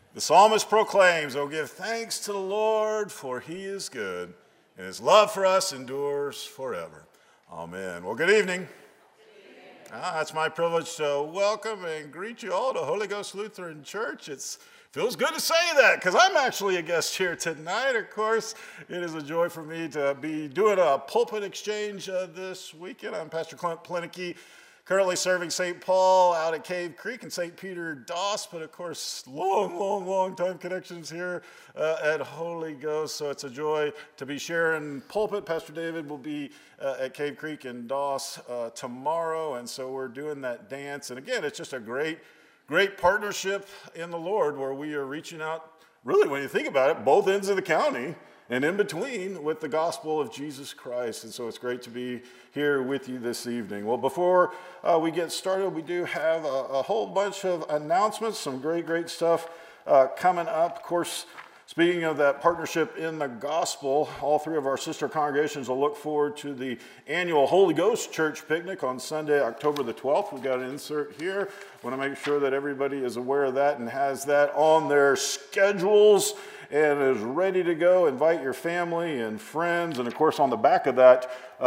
The psalmist proclaims, "Oh, give thanks to the Lord, for he is good, and his love for us endures forever." Amen. Well, good evening. It's my privilege to welcome and greet you all to Holy Ghost Lutheran Church. It feels good to say that because I'm actually a guest here tonight. Of course, it is a joy for me to be doing a pulpit exchange this weekend. I'm Pastor Clint Plenicky, currently serving St. Paul out at Cave Creek and St. Peter Doss, but of course, long time connections here at Holy Ghost. So it's a joy to be sharing pulpit. Pastor David will be at Cave Creek and Doss tomorrow, and so we're doing that dance. And again, it's just a great partnership in the Lord where we are reaching out, really, when you think about it, both ends of the county and in between with the gospel of Jesus Christ. And so it's great to be here with you this evening. Well, before we get started, we do have a whole bunch of announcements, some great stuff coming up. Of course, speaking of that partnership in the gospel, all three of our sister congregations will look forward to the annual Holy Ghost Church Picnic on Sunday, October the 12th. We've got an insert here. Want to make sure that everybody is aware of that and has that on their schedules and is ready to go. Invite your family and friends. And of course, on the back of that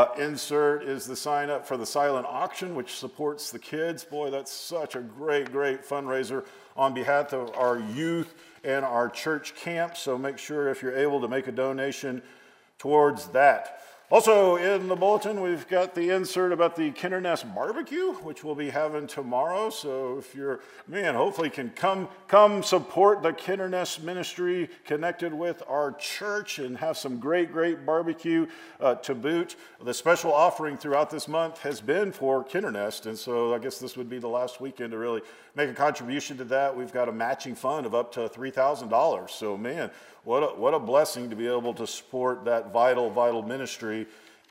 insert is the sign up for the silent auction, which supports the kids. Boy, that's such a great fundraiser on behalf of our youth and our church camp. So make sure if you're able to make a donation towards that. Also in the bulletin, we've got the insert about the Kindernest Barbecue, which we'll be having tomorrow. So if you're, hopefully can come support the Kindernest ministry connected with our church and have some great barbecue to boot. The special offering throughout this month has been for Kindernest, and so I guess this would be the last weekend to really make a contribution to that. We've got a matching fund of up to $3,000. So what a blessing to be able to support that vital ministry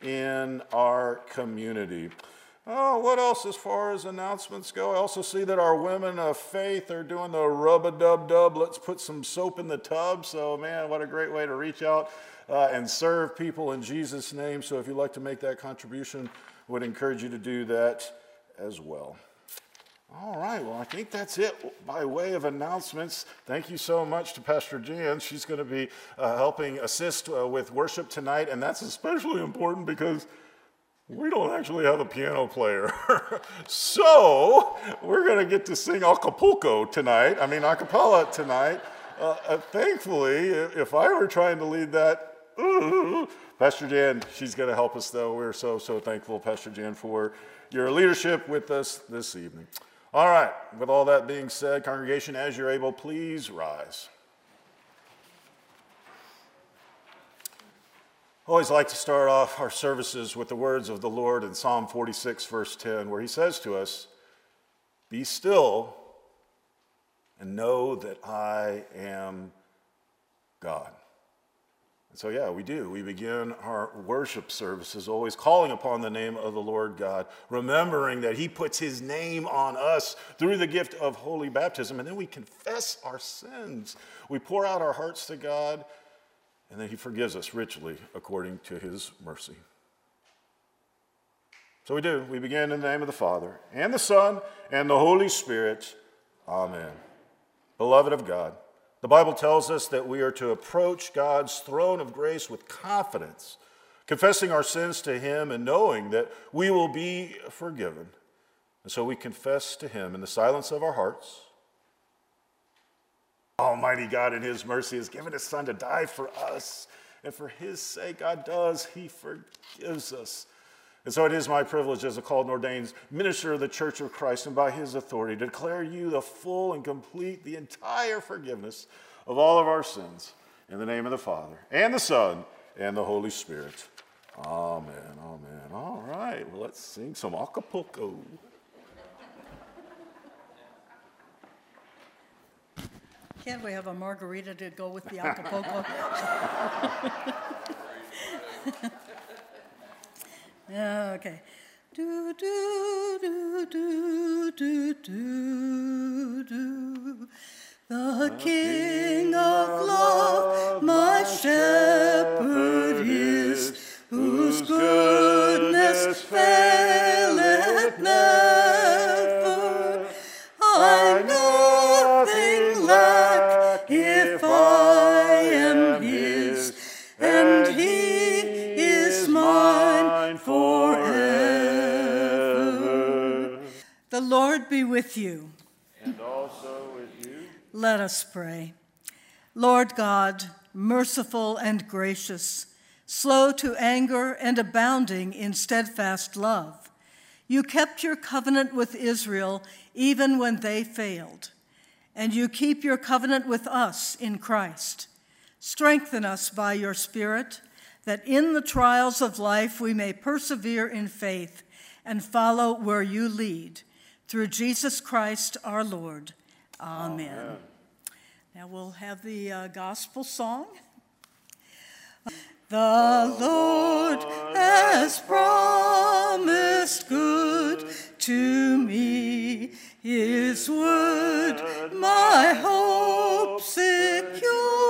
in our community. Oh, what else as far as announcements go? I also see that our women of faith are doing the rub-a-dub-dub. Let's put some soap in the tub. So, what a great way to reach out and serve people in Jesus' name. So if you'd like to make that contribution, I would encourage you to do that as well. All right, well, I think that's it by way of announcements. Thank you so much to Pastor Jan. She's going to be helping assist with worship tonight, and that's especially important because we don't actually have a piano player. So we're going to get to sing a cappella tonight. Thankfully, if I were trying to lead that, Pastor Jan, she's going to help us, though. We're so thankful, Pastor Jan, for your leadership with us this evening. All right, with all that being said, congregation, as you're able, please rise. I always like to start off our services with the words of the Lord in Psalm 46, verse 10, where he says to us, "Be still and know that I am God." And so, we do. We begin our worship services always calling upon the name of the Lord God, remembering that he puts his name on us through the gift of holy baptism, and then we confess our sins. We pour out our hearts to God, and then he forgives us richly according to his mercy. So we do. We begin in the name of the Father, and the Son, and the Holy Spirit. Amen. Beloved of God, the Bible tells us that we are to approach God's throne of grace with confidence, confessing our sins to him and knowing that we will be forgiven. And so we confess to him in the silence of our hearts. Almighty God in his mercy has given his Son to die for us. And for his sake, he forgives us. And so it is my privilege as a called and ordained minister of the Church of Christ, and by his authority, to declare you the full and complete, the entire forgiveness of all of our sins. In the name of the Father, and the Son, and the Holy Spirit. Amen. All right, well, let's sing some Acapulco. Can't we have a margarita to go with the Acapulco? Okay. Do do do do do do do. The King of love, my shepherd is, whose goodness faileth never. I nothing lack be with you. And also with you. Let us pray. Lord God, merciful and gracious, slow to anger and abounding in steadfast love, you kept your covenant with Israel even when they failed, and you keep your covenant with us in Christ. Strengthen us by your Spirit, that in the trials of life we may persevere in faith and follow where you lead. Through Jesus Christ our Lord. Amen. Amen. Now we'll have the gospel song. The Lord has promised good to me. His word my hope secures.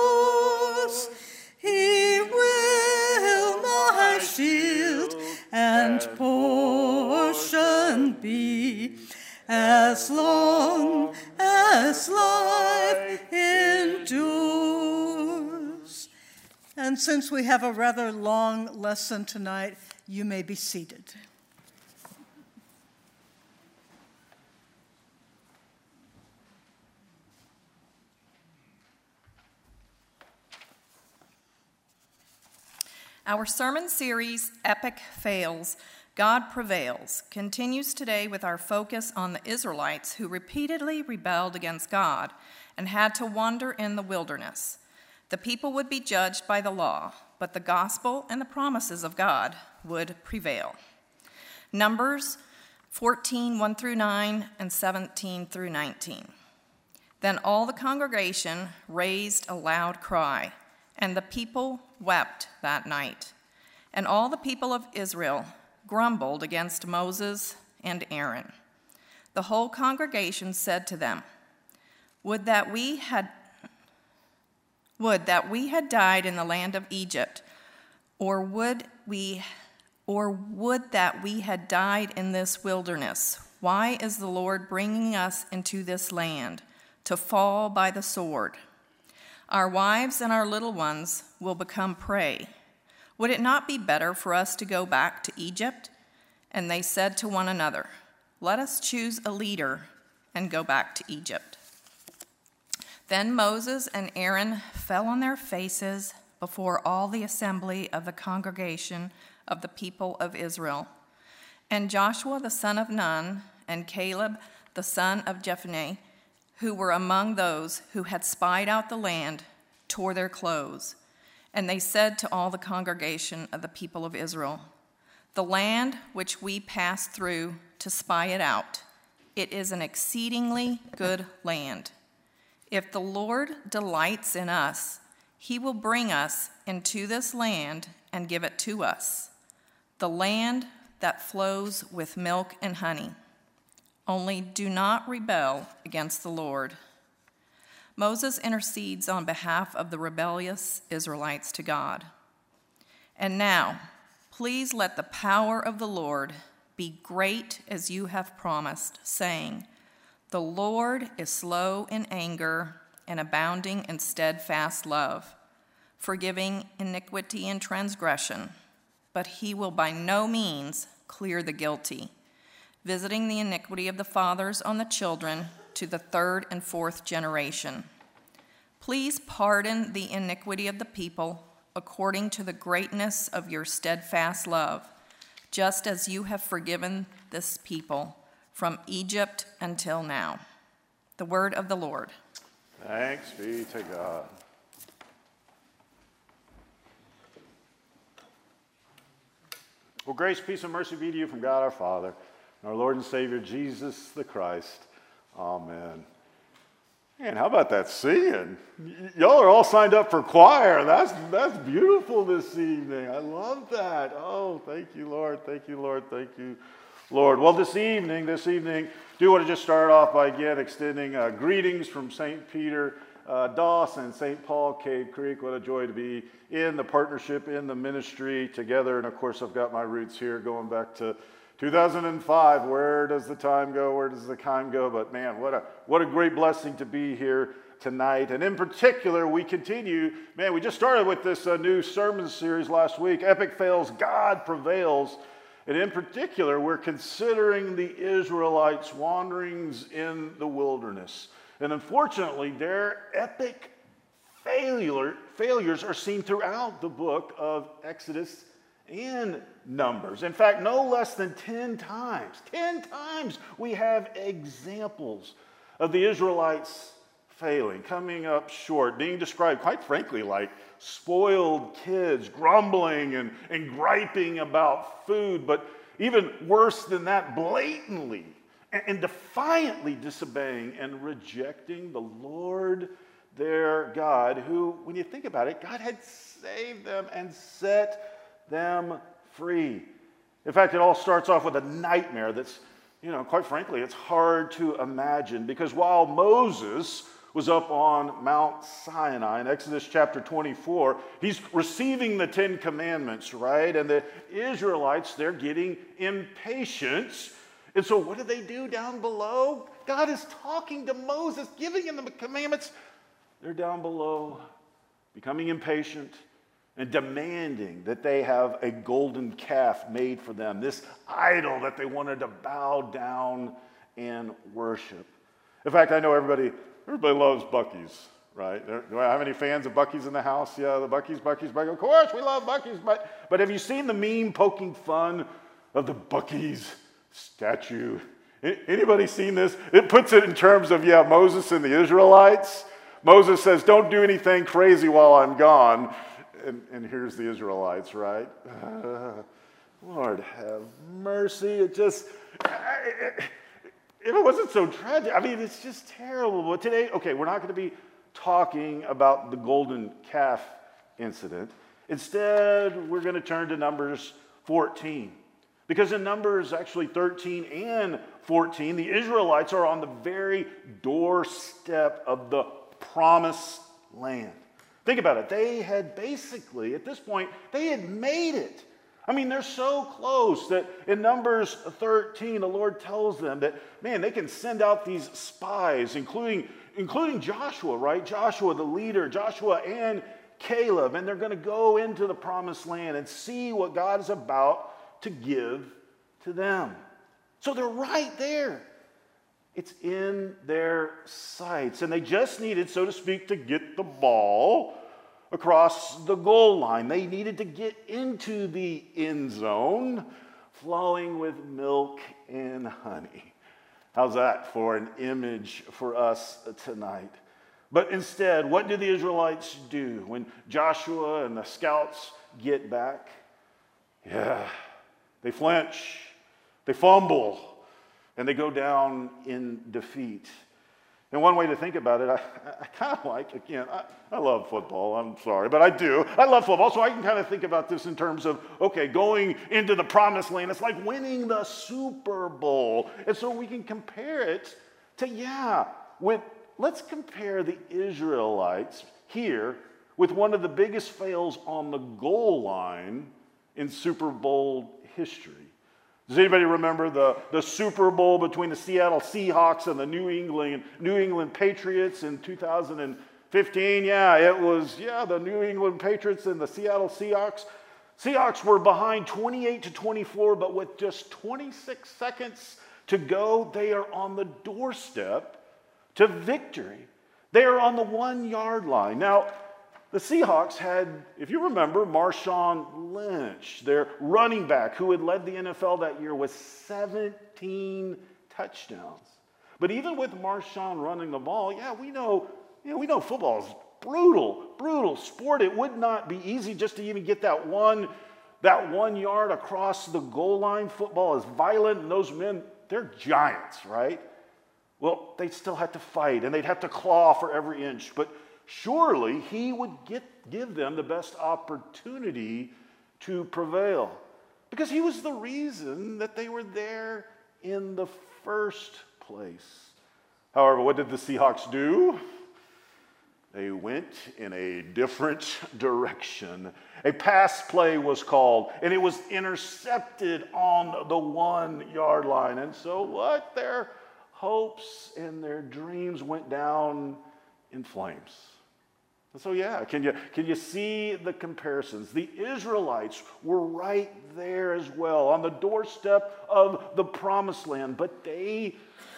He will my shield and portion be, as long as life endures. And since we have a rather long lesson tonight, you may be seated. Our sermon series, Epic Fails, God Prevails, continues today with our focus on the Israelites who repeatedly rebelled against God and had to wander in the wilderness. The people would be judged by the law, but the gospel and the promises of God would prevail. Numbers 14, 1 through 9, and 17 through 19. Then all the congregation raised a loud cry, and the people wept that night. And all the people of Israel grumbled against Moses and Aaron. The whole congregation said to them, Would that we had died in the land of Egypt, or would that we had died in this wilderness. Why is the Lord bringing us into this land to fall by the sword? Our wives and our little ones will become prey. Would it not be better for us to go back to Egypt? And they said to one another, Let us choose a leader and go back to Egypt. Then Moses and Aaron fell on their faces before all the assembly of the congregation of the people of Israel. And Joshua the son of Nun and Caleb the son of Jephunneh, who were among those who had spied out the land, tore their clothes. And they said to all the congregation of the people of Israel, The land which we passed through to spy it out, it is an exceedingly good land. If the Lord delights in us, he will bring us into this land and give it to us, the land that flows with milk and honey. Only do not rebel against the Lord. Moses intercedes on behalf of the rebellious Israelites to God. And now, please let the power of the Lord be great as you have promised, saying, The Lord is slow in anger and abounding in steadfast love, forgiving iniquity and transgression, but he will by no means clear the guilty, visiting the iniquity of the fathers on the children to the third and fourth generation. Please pardon the iniquity of the people according to the greatness of your steadfast love, just as you have forgiven this people from Egypt until now. The word of the Lord. Thanks be to God. Well, grace, peace, and mercy be to you from God our Father and our Lord and Savior, Jesus the Christ. Amen. Man, how about that singing? Y'all are all signed up for choir. That's beautiful this evening. I love that. Oh, thank you, Lord. Thank you, Lord. Thank you, Lord. Well, this evening, do want to just start off by again extending greetings from St. Peter, Dawson, St. Paul, Cave Creek. What a joy to be in the partnership, in the ministry together. And of course, I've got my roots here going back to 2005. Where does the time go? Where does the time go? But man, what a great blessing to be here tonight. And in particular, we continue. Man, we just started with this new sermon series last week, Epic Fails, God Prevails. And in particular, we're considering the Israelites' wanderings in the wilderness. And unfortunately, their epic failures are seen throughout the book of Exodus and Numbers. In fact, no less than 10 times we have examples of the Israelites failing, coming up short, being described, quite frankly, like spoiled kids, grumbling and griping about food, but even worse than that, blatantly and defiantly disobeying and rejecting the Lord their God, who, when you think about it, God had saved them and set them free. In fact, it all starts off with a nightmare that's, quite frankly, it's hard to imagine, because while Moses was up on Mount Sinai in Exodus chapter 24, he's receiving the 10 Commandments, right? And the Israelites, they're getting impatient. And so what do down below? God is talking to Moses, giving him the commandments. They're down below, becoming impatient and demanding that they have a golden calf made for them, this idol that they wanted to bow down and worship. In fact, I know everybody loves Buc-ee's, right? Do I have any fans of Buc-ee's in the house? Yeah, the Buc-ee's. Of course, we love Buc-ee's. But have you seen the meme poking fun of the Buc-ee's statue? Anybody seen this? It puts it in terms of, Moses and the Israelites. Moses says, don't do anything crazy while I'm gone. And here's the Israelites, right? Lord have mercy. If it wasn't so tragic, it's just terrible. But today, we're not going to be talking about the golden calf incident. Instead, we're going to turn to Numbers 14. Because in Numbers actually 13 and 14, the Israelites are on the very doorstep of the promised land. Think about it. They had basically, at this point, they had made it. They're so close that in Numbers 13, the Lord tells them that, they can send out these spies, including Joshua, right? Joshua, the leader, Joshua and Caleb, and they're going to go into the promised land and see what God is about to give to them. So they're right there. It's in their sights, and they just needed, so to speak, to get the ball across the goal line. They needed to get into the end zone, flowing with milk and honey. How's that for an image for us tonight? But instead, what do the Israelites do when Joshua and the scouts get back? They flinch, they fumble, and they go down in defeat. And one way to think about it, I kind of like, again, I love football, I'm sorry, but I do. I love football, so I can kind of think about this in terms of, going into the promised land. It's like winning the Super Bowl. And so we can compare it to, let's compare the Israelites here with one of the biggest fails on the goal line in Super Bowl history. Does anybody remember the Super Bowl between the Seattle Seahawks and the New England Patriots in 2015? It was the New England Patriots and the Seattle Seahawks. Seahawks were behind 28-24, but with just 26 seconds to go, they are on the doorstep to victory. They are on the 1-yard line. Now, the Seahawks had, if you remember, Marshawn Lynch, their running back who had led the NFL that year with 17 touchdowns. But even with Marshawn running the ball, we know football is brutal sport. It would not be easy just to even get that 1 yard across the goal line. Football is violent, and those men, they're giants, right? Well, they'd still have to fight, and they'd have to claw for every inch, but surely he would give them the best opportunity to prevail, because he was the reason that they were there in the first place. However, what did the Seahawks do? They went in a different direction. A pass play was called, and it was intercepted on the 1-yard line. And so what? Their hopes and their dreams went down in flames. So yeah, can you see the comparisons? The Israelites were right there as well, on the doorstep of the promised land, but they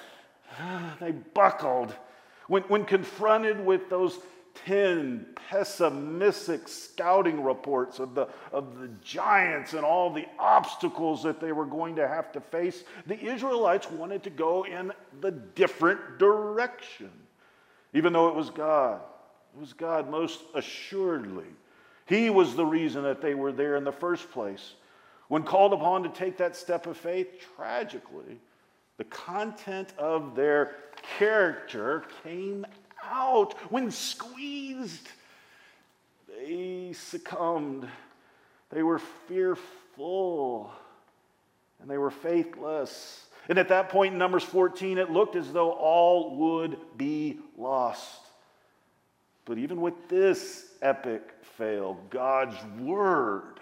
buckled when confronted with those 10 pessimistic scouting reports of the giants and all the obstacles that they were going to have to face. The Israelites wanted to go in the different direction, even though it was God. It was God most assuredly. He was the reason that they were there in the first place. When called upon to take that step of faith, tragically, the content of their character came out. When squeezed, they succumbed. They were fearful, and they were faithless. And at that point in Numbers 14, it looked as though all would be lost. But even with this epic fail, God's word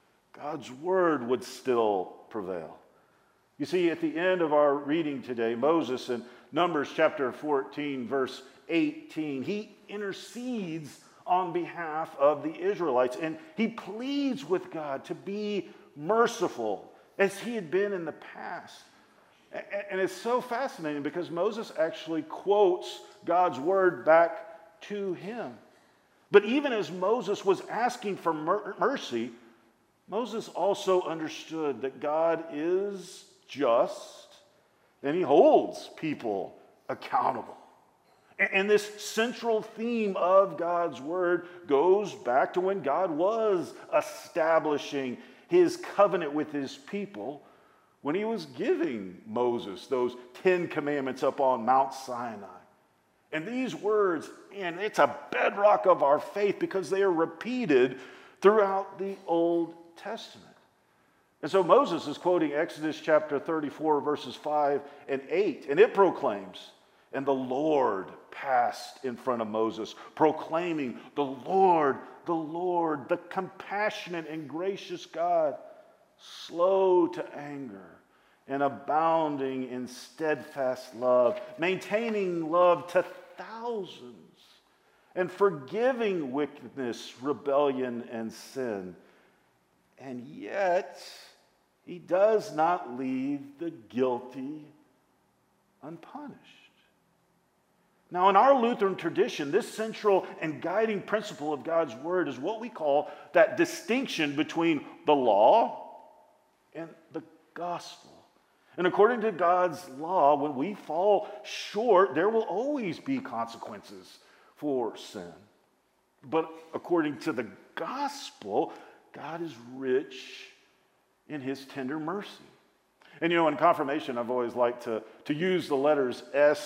would still prevail. You see, at the end of our reading today, Moses in Numbers chapter 14, verse 18, he intercedes on behalf of the Israelites, and he pleads with God to be merciful as he had been in the past. And it's so fascinating because Moses actually quotes God's word back to him. But even as Moses was asking for mercy, Moses also understood that God is just and he holds people accountable. And this central theme of God's word goes back to when God was establishing his covenant with his people, when he was giving Moses those 10 commandments up on Mount Sinai. And these words, and it's a bedrock of our faith because they are repeated throughout the Old Testament. And so Moses is quoting Exodus chapter 34, verses 5 and 8, and it proclaims, "And the Lord passed in front of Moses, proclaiming, the Lord, the compassionate and gracious God, slow to anger and abounding in steadfast love, maintaining love to thousands, and forgiving wickedness, rebellion, and sin. And yet, he does not leave the guilty unpunished." Now, in our Lutheran tradition, this central and guiding principle of God's word is what we call that distinction between the law and the gospel. And according to God's law, when we fall short, there will always be consequences for sin. But according to the gospel, God is rich in his tender mercy. And you know, in confirmation, I've always liked to use the letters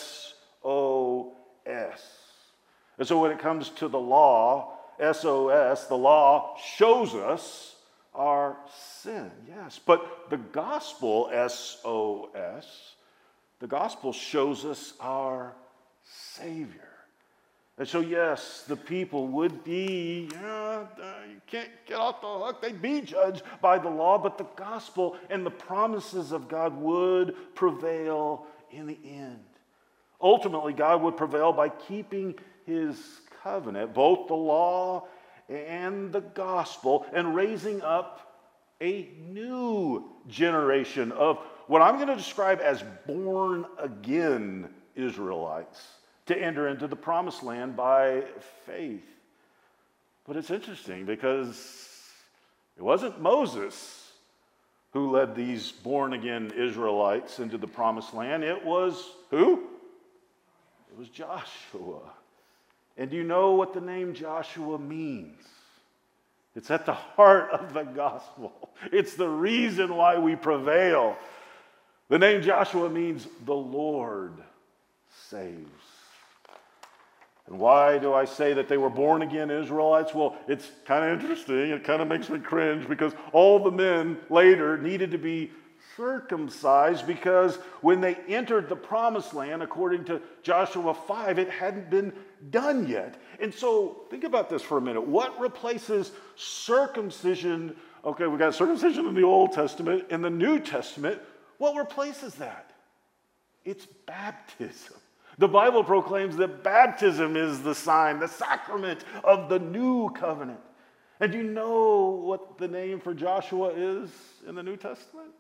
S-O-S. And so when it comes to the law, S-O-S, the law shows us our sin, yes. But the gospel, S-O-S, the gospel shows us our Savior. And so, yes, the people would be, you can't get off the hook, they'd be judged by the law, but the gospel and the promises of God would prevail in the end. Ultimately, God would prevail by keeping his covenant, both the law and the gospel, and raising up a new generation of what I'm going to describe as born-again Israelites to enter into the promised land by faith. But it's interesting because it wasn't Moses who led these born-again Israelites into the promised land. It was who? It was Joshua. And do you know what the name Joshua means? It's at the heart of the gospel. It's the reason why we prevail. The name Joshua means the Lord saves. And why do I say that they were born again Israelites? Well, it's kind of interesting. It kind of makes me cringe because all the men later needed to be circumcised because when they entered the promised land, according to Joshua 5, it hadn't been done yet. And so think about this for a minute. What replaces circumcision? Okay, we got circumcision in the Old Testament. In the New Testament, what replaces that? It's baptism. The Bible proclaims that baptism is the sign, the sacrament of the new covenant. And do you know what the name for Joshua is in the New Testament?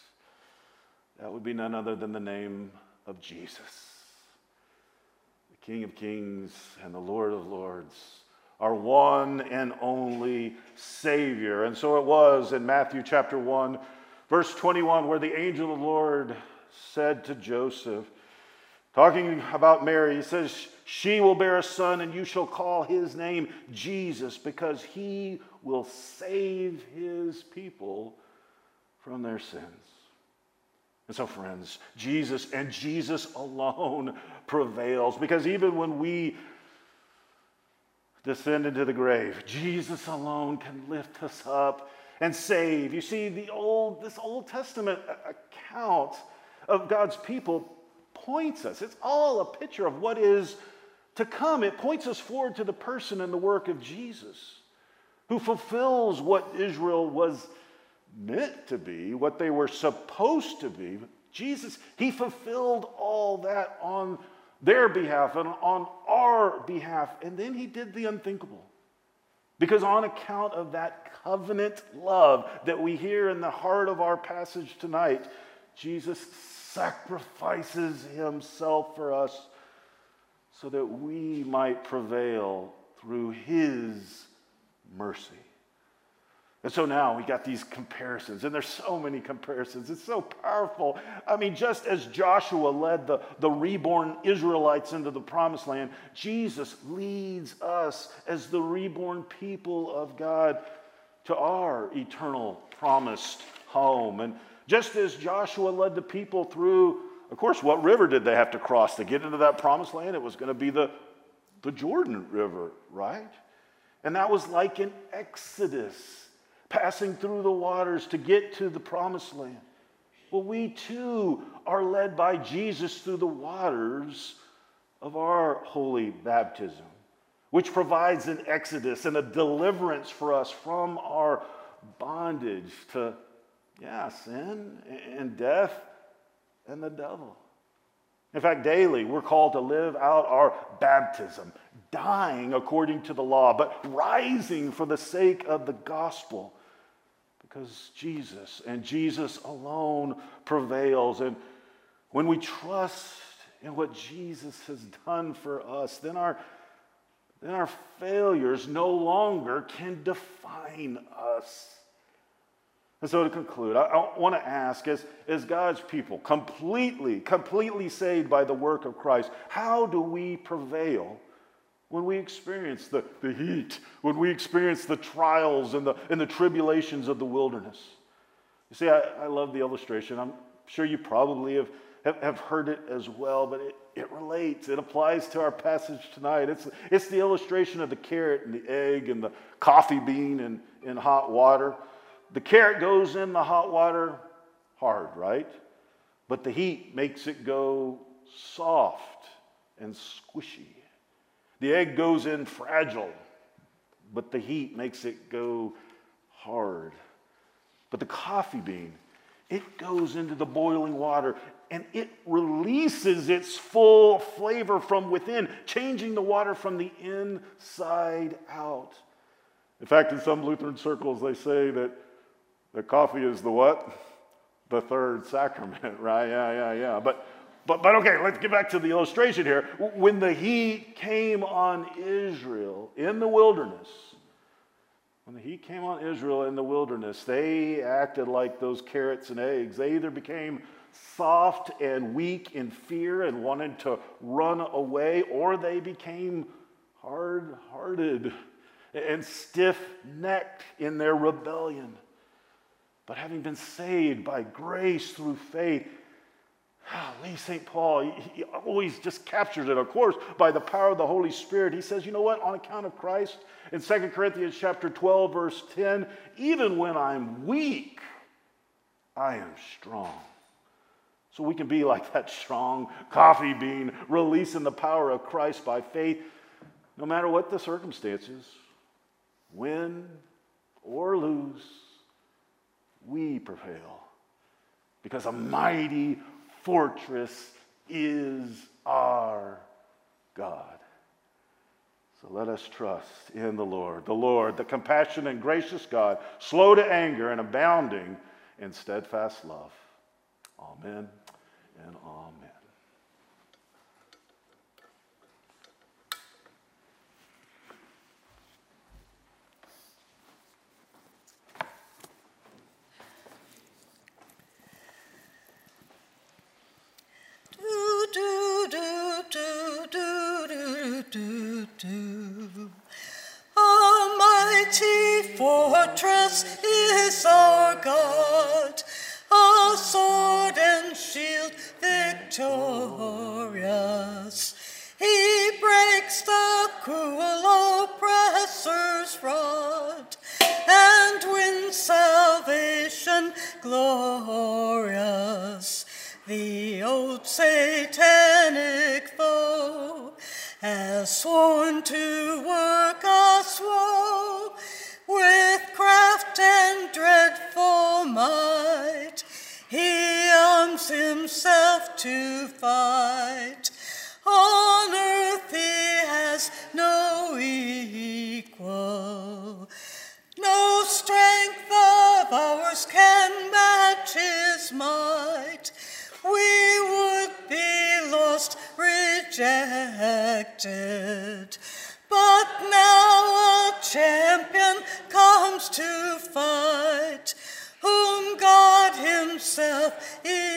That would be none other than the name of Jesus, the King of Kings and the Lord of Lords, our one and only Savior. And so it was in Matthew chapter 1, verse 21, where the angel of the Lord said to Joseph, talking about Mary, he says, she will bear a son, and you shall call his name Jesus, because he will save his people from their sins. And so, friends, Jesus and Jesus alone prevails, because even when we descend into the grave, Jesus alone can lift us up and save. You see, this Old Testament account of God's people points us. It's all a picture of what is to come. It points us forward to the person and the work of Jesus, who fulfills what Israel was meant to be, what they were supposed to be. Jesus, he fulfilled all that on their behalf and on our behalf. And then he did the unthinkable. Because on account of that covenant love that we hear in the heart of our passage tonight, Jesus sacrifices himself for us so that we might prevail through his mercy. And so now we got these comparisons, and there's so many comparisons. It's so powerful. I mean, just as Joshua led the reborn Israelites into the promised land, Jesus leads us as the reborn people of God to our eternal promised home. And just as Joshua led the people through, of course, what river did they have to cross to get into that promised land? It was going to be the Jordan River, right? And that was like an exodus, passing through the waters to get to the promised land. Well, we too are led by Jesus through the waters of our holy baptism, which provides an exodus and a deliverance for us from our bondage to, sin and death and the devil. In fact, daily we're called to live out our baptism, dying according to the law, but rising for the sake of the gospel. Because Jesus and Jesus alone prevails. And when we trust in what Jesus has done for us, then our failures no longer can define us. And so to conclude, I want to ask, as God's people, completely saved by the work of Christ, how do we prevail when we experience the heat, when we experience the trials and the tribulations of the wilderness? You see, I love the illustration. I'm sure you probably have heard it as well, but it relates. It applies to our passage tonight. It's the illustration of the carrot and the egg and the coffee bean in hot water. The carrot goes in the hot water hard, right? But the heat makes it go soft and squishy. The egg goes in fragile, but the heat makes it go hard. But the coffee bean, it goes into the boiling water and it releases its full flavor from within, changing the water from the inside out. In fact, in some Lutheran circles, they say that coffee is the what? The third sacrament, right? Yeah. But okay, let's get back to the illustration here. When the heat came on Israel in the wilderness, they acted like those carrots and eggs. They either became soft and weak in fear and wanted to run away, or they became hard-hearted and stiff-necked in their rebellion. But having been saved by grace through faith, St. Paul, he always just captures it, of course, by the power of the Holy Spirit. He says, you know what, on account of Christ, in 2 Corinthians chapter 12, verse 10, even when I'm weak, I am strong. So we can be like that strong coffee bean, releasing the power of Christ by faith, no matter what the circumstances, win or lose, we prevail, because a mighty fortress is our God. So let us trust in the Lord, the compassionate and gracious God, slow to anger and abounding in steadfast love. Amen and amen. Almighty fortress is our God, a sword and shield victorious. He breaks the cruel oppressor's rod and wins salvation glorious. The old satanic foe has sworn to work us woe with craft and dreadful might. He arms himself to fight. On earth he has no equal. No strength of ours can match his might. We would be lost, rejected. But now a champion comes to fight, whom God himself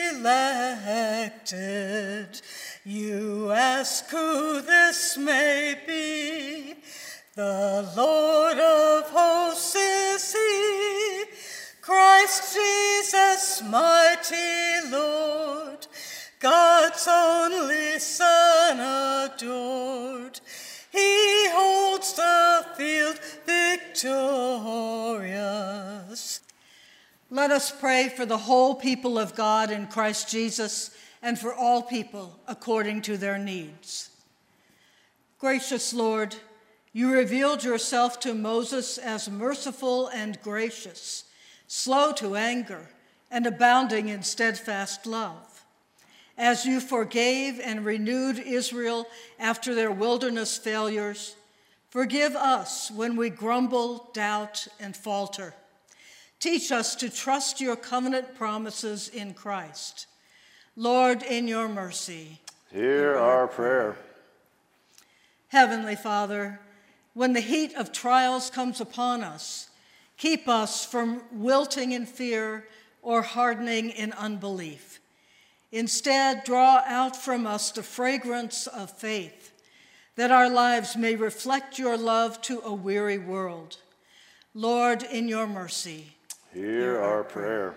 elected. You ask who this may be. The Lord of hosts is he, Christ Jesus, mighty Lord, God's only Son adored. He holds the field victorious. Let us pray for the whole people of God in Christ Jesus and for all people according to their needs. Gracious Lord, you revealed yourself to Moses as merciful and gracious, slow to anger, and abounding in steadfast love. As you forgave and renewed Israel after their wilderness failures, forgive us when we grumble, doubt, and falter. Teach us to trust your covenant promises in Christ. Lord, in your mercy, hear our prayer. Heavenly Father, when the heat of trials comes upon us, keep us from wilting in fear or hardening in unbelief. Instead, draw out from us the fragrance of faith, that our lives may reflect your love to a weary world. Lord, in your mercy, hear our prayer.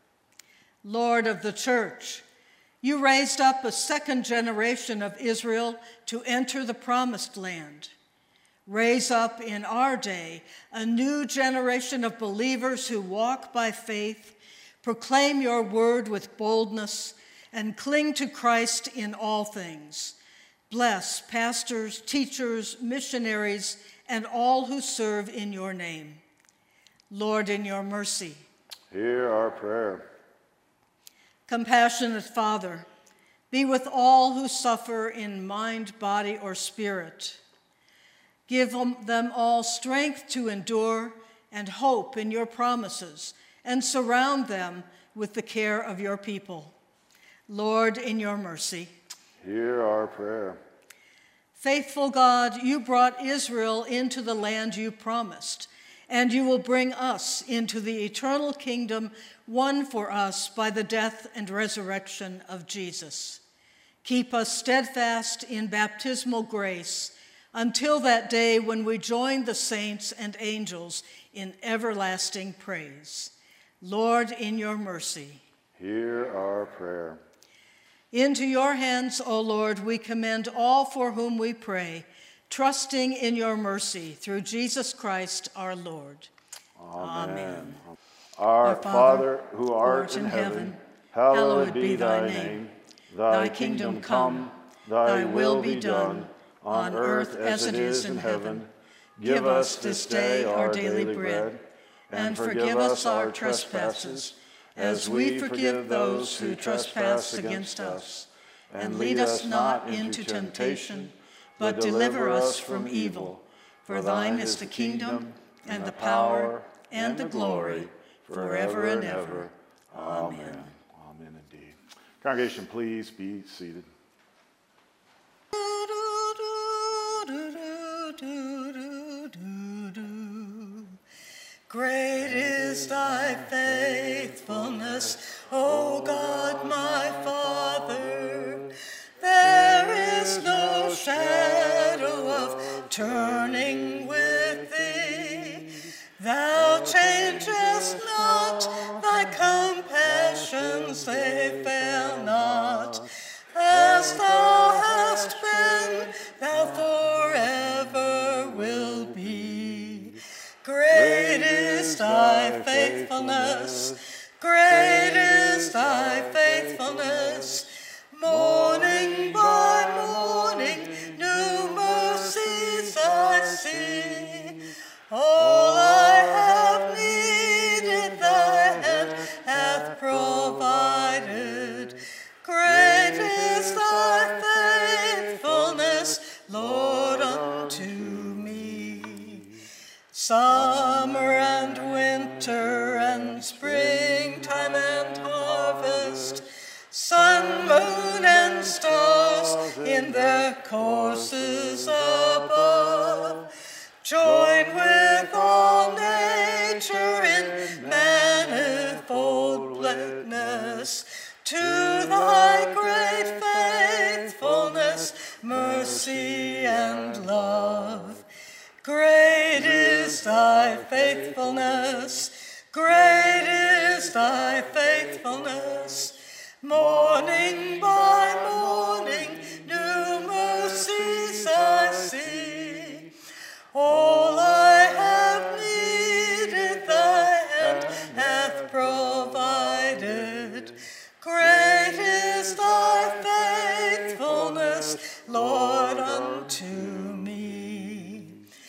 Lord of the church, you raised up a second generation of Israel to enter the promised land. Raise up in our day a new generation of believers who walk by faith, proclaim your word with boldness, and cling to Christ in all things. Bless pastors, teachers, missionaries, and all who serve in your name. Lord, in your mercy, hear our prayer. Compassionate Father, be with all who suffer in mind, body, or spirit. Give them all strength to endure and hope in your promises, and surround them with the care of your people. Lord, in your mercy, hear our prayer. Faithful God, you brought Israel into the land you promised, and you will bring us into the eternal kingdom won for us by the death and resurrection of Jesus. Keep us steadfast in baptismal grace until that day when we join the saints and angels in everlasting praise. Lord, in your mercy, hear our prayer. Into your hands, O Lord, we commend all for whom we pray, trusting in your mercy through Jesus Christ our Lord. Amen. Our Father, who art in heaven, hallowed be thy name. Thy kingdom come, thy will be done, on earth as it is in heaven. Give us this day our daily bread, and forgive us our trespasses, as we forgive those who trespass against us. and lead us not into temptation, but deliver us from evil. For thine is the kingdom, and the power, and the glory, forever and ever. Amen. Amen indeed. Congregation, please be seated. Great is thy faithfulness, O God my Father. There is no shadow of turning with thee. Thou changest not, thy compassions, they fail not. As thou hast been, thou forever will be. Great is thy faithfulness, great is thy faithfulness. Morning by morning, new mercies I see. All I have needed, thy hand hath provided. Great is thy faithfulness, Lord, unto me. Summer and winter and springtime and harvest, sun, moon, and stars in their courses above, join with all nature in manifold gladness to thy great faithfulness, mercy, and love. Great is thy faithfulness, great is thy faithfulness. Morning by morning, new mercies I see. All I have needed, thy hand hath provided. Great is thy faithfulness, Lord, unto